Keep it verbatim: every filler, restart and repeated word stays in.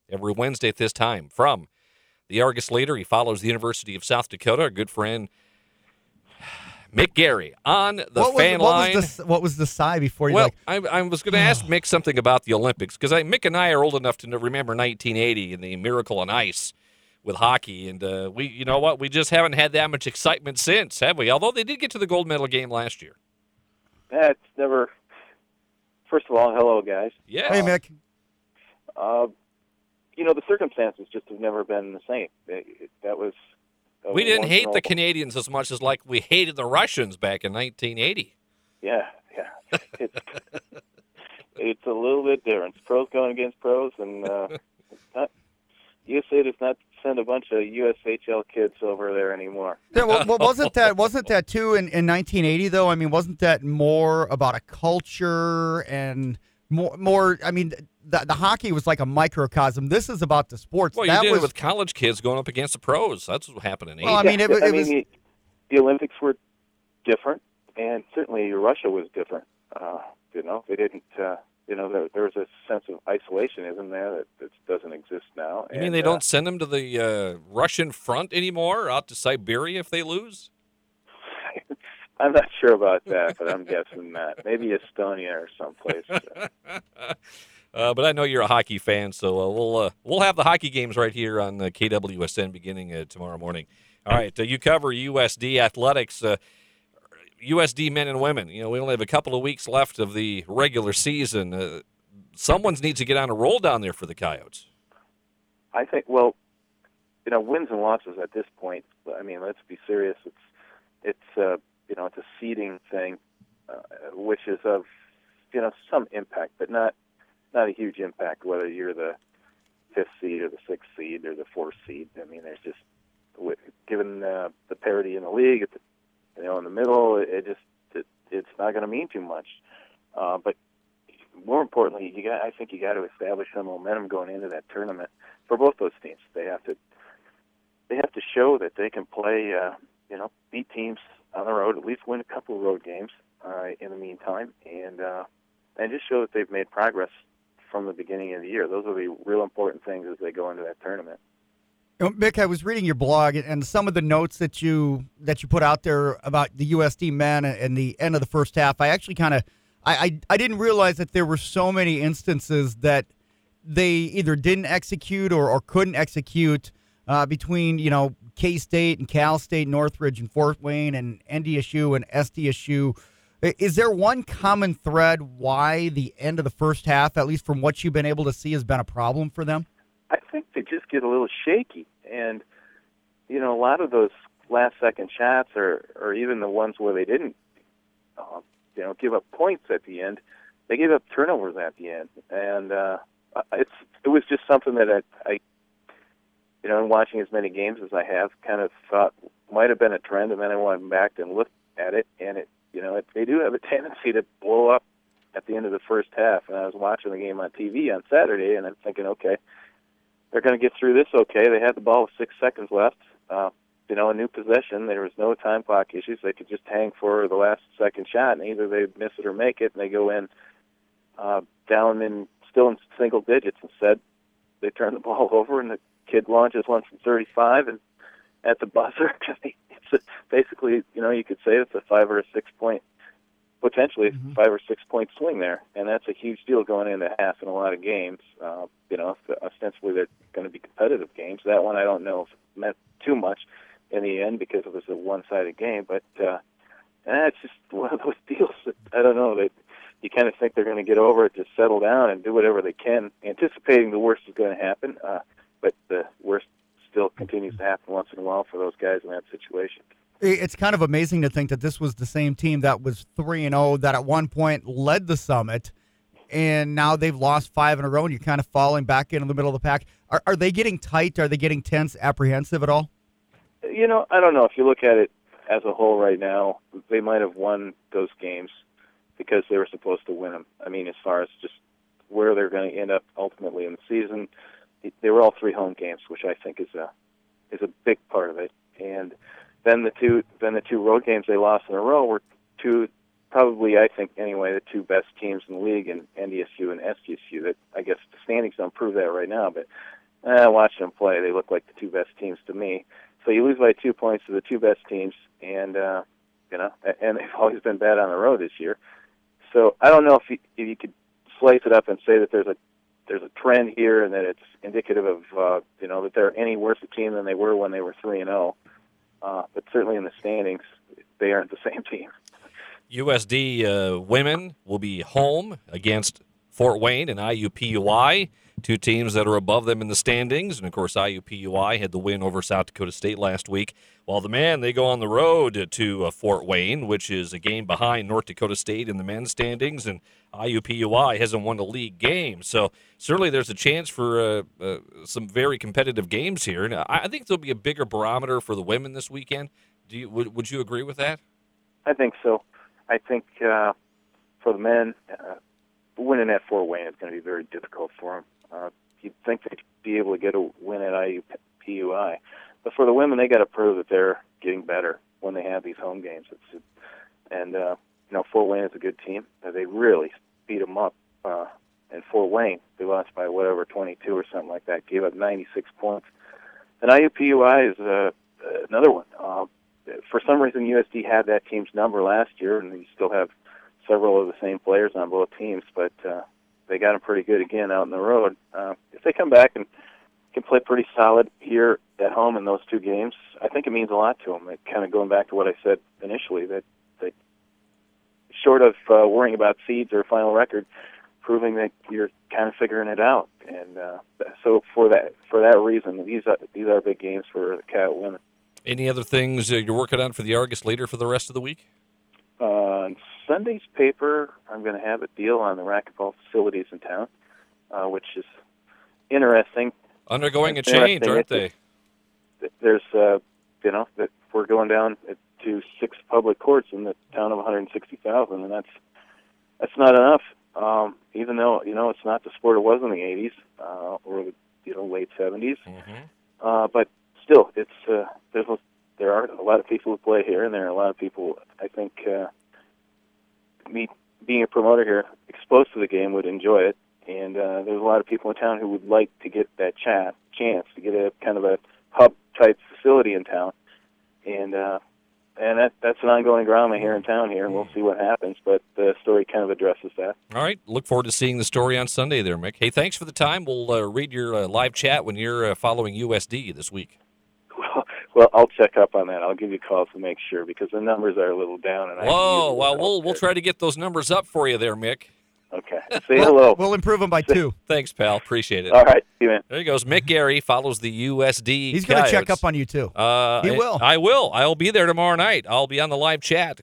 every Wednesday at this time from the Argus Leader. He follows the University of South Dakota. Our good friend Mick Gary on the what was, fan what line. Was the, what was the sigh before you well, like? I, I was going to ask Mick something about the Olympics because Mick and I are old enough to remember nineteen eighty and the Miracle on Ice with hockey, and uh, we, you know what, we just haven't had that much excitement since, have we? Although they did get to the gold medal game last year. Yeah, it's never. First of all, hello guys. Yes. Hey, Mick. Uh, you know, the circumstances just have never been the same. It, it, that was. We didn't once hate in a- the Canadians as much as like we hated the Russians back in nineteen eighty. Yeah, yeah. It's, it's a little bit different. It's pros going against pros, and uh, it's not, U S A does not send a bunch of U S H L kids over there anymore. Yeah, well, well, wasn't that wasn't that too in, in nineteen eighty though? I mean, wasn't that more about a culture and more more? I mean, the, the hockey was like a microcosm. This is about the sports. Well, you that did was it with college kids going up against the pros. That's what happened in eighty. Well, I mean, it, Yeah, it I was. mean, the, the Olympics were different, and certainly Russia was different. Uh, you know, they didn't. Uh, you know, there, there was a sense of isolationism there that, that doesn't exist now. You mean and, they uh, don't send them to the uh, Russian front anymore, out to Siberia if they lose? I'm not sure about that, but I'm guessing that. Maybe Estonia or someplace. Uh, but I know you're a hockey fan, so uh, we'll uh, we'll have the hockey games right here on uh, K W S N beginning uh, tomorrow morning. All right, uh, you cover U S D athletics, uh, U S D men and women. You know, we only have a couple of weeks left of the regular season. Uh, someone needs to get on a roll down there for the Coyotes. I think, well, you know, wins and losses at this point. I mean, let's be serious. It's it's uh, you know, it's a seeding thing, uh, which is of you know some impact, but not. Not a huge impact whether you're the fifth seed or the sixth seed or the fourth seed. I mean, there's just given uh, the parity in the league, at the, you know, in the middle, it just it, it's not going to mean too much. Uh, but more importantly, you got I think you got to establish some momentum going into that tournament for both those teams. They have to they have to show that they can play, uh, you know, beat teams on the road, at least win a couple of road games uh, in the meantime, and uh, and just show that they've made progress from the beginning of the year. Those are the real important things as they go into that tournament. You know, Mick, I was reading your blog and some of the notes that you that you put out there about the U S D men and the end of the first half. I actually kind of I, I I didn't realize that there were so many instances that they either didn't execute or, or couldn't execute uh, between you know K-State and Cal State, Northridge and Fort Wayne, and N D S U and S D S U. Is there one common thread why the end of the first half, at least from what you've been able to see, has been a problem for them? I think they just get a little shaky. And, you know, a lot of those last-second shots or, or even the ones where they didn't, uh, you know, give up points at the end, they gave up turnovers at the end. And uh, it's it was just something that I, I, you know, in watching as many games as I have, kind of thought might have been a trend, and then I went back and looked at it, and it, you know, it, they do have a tendency to blow up at the end of the first half. And I was watching the game on T V on Saturday, and I'm thinking, okay, they're going to get through this okay. They had the ball with six seconds left. Uh, you know, a new possession. There was no time clock issues. They could just hang for the last second shot, and either they miss it or make it, and they go in uh, down in still in single digits. Instead, they turn the ball over, and the kid launches one from thirty-five, and at the buzzer, it's a, basically, you know, you could say it's a five or a six point, potentially mm-hmm. five or six point swing there, and that's a huge deal going into half in a lot of games. Uh, you know, ostensibly they're going to be competitive games. That one I don't know if it meant too much in the end because it was a one-sided game, but uh, and it's just one of those deals that I don't know. They, you kind of think they're going to get over it, just settle down and do whatever they can, anticipating the worst is going to happen, uh, but the worst still continues to happen once in a while for those guys in that situation. It's kind of amazing to think that this was the same team that was three and oh that at one point led the Summit, and now they've lost five in a row, and you're kind of falling back into the middle of the pack. Are, are they getting tight? Are they getting tense, apprehensive at all? You know, I don't know. If you look at it as a whole right now, they might have won those games because they were supposed to win them. I mean, as far as just where they're going to end up ultimately in the season, they were all three home games, which I think is a is a big part of it. And then the two then the two road games they lost in a row were two probably, I think anyway, the two best teams in the league, in N D S U and S D S U. That I guess the standings don't prove that right now, but uh, watching them play, they look like the two best teams to me. So you lose by two points to the two best teams, and uh, you know, and they've always been bad on the road this year. So I don't know if you, if you could slice it up and say that there's a there's a trend here, and that it's indicative of uh, you know that they're any worse a team than they were when they were three and zero. Uh, but certainly in the standings, they aren't the same team. U S D uh, women will be home against Fort Wayne and I U P U I, two teams that are above them in the standings. And, of course, I U P U I had the win over South Dakota State last week. While the men, they go on the road to uh, Fort Wayne, which is a game behind North Dakota State in the men's standings, and I U P U I hasn't won a league game. So certainly there's a chance for uh, uh, some very competitive games here. And I, I think there'll be a bigger barometer for the women this weekend. Do you, would, would you agree with that? I think so. I think uh, for the men, uh, winning at Fort Wayne is going to be very difficult for them. Uh, you'd think they'd be able to get a win at I U P U I. But for the women, they got to prove that they're getting better when they have these home games. It's, and, uh, you know, Fort Wayne is a good team. They really beat them up. Uh, in Fort Wayne, they lost by whatever, twenty-two or something like that, gave up ninety-six points. And I U P U I is uh, another one. Uh, for some reason, U S D had that team's number last year, and they still have several of the same players on both teams, but uh, they got them pretty good again out on the road. Uh, if they come back and can play pretty solid here at home in those two games, I think it means a lot to them. It, kind of going back to what I said initially, that, that short of uh, worrying about seeds or final record, proving that you're kind of figuring it out. And uh, so for that for that reason, these are, these are big games for the Cat women. Any other things uh, you're working on for the Argus Leader for the rest of the week? Uh, in Sunday's paper, I'm going to have a deal on the racquetball facilities in town, uh, which is interesting. Undergoing a change, aren't they? There's, uh, you know, that we're going down to six public courts in the town of one hundred sixty thousand, and that's that's not enough. Um, even though, you know, it's not the sport it was in the eighties uh, or the you know late seventies, Mm-hmm. uh, but still, it's uh, there's a, there are a lot of people who play here, and there are a lot of people. I think uh, me being a promoter here, exposed to the game, would enjoy it, and uh, there's a lot of people in town who would like to get that chat, chance to get a kind of a hub type facility in town, and uh, and that that's an ongoing drama here in town here, and we'll see what happens. But the story kind of addresses that. All right. Look forward to seeing the story on Sunday there, Mick. Hey, thanks for the time. We'll uh, read your uh, live chat when you're uh, following U S D this week. Well, well, I'll check up on that. I'll give you a call to make sure, because the numbers are a little down. And Whoa, I well, we'll we'll try to get those numbers up for you there, Mick. Okay. Say hello. We'll improve them by two. Thanks, pal. Appreciate it. All right. See you, man. There he goes. Mick Gary follows the U S D He's going to check Coyotes. up on you, too. Uh, He I- will. I will. I'll be there tomorrow night. I'll be on the live chat.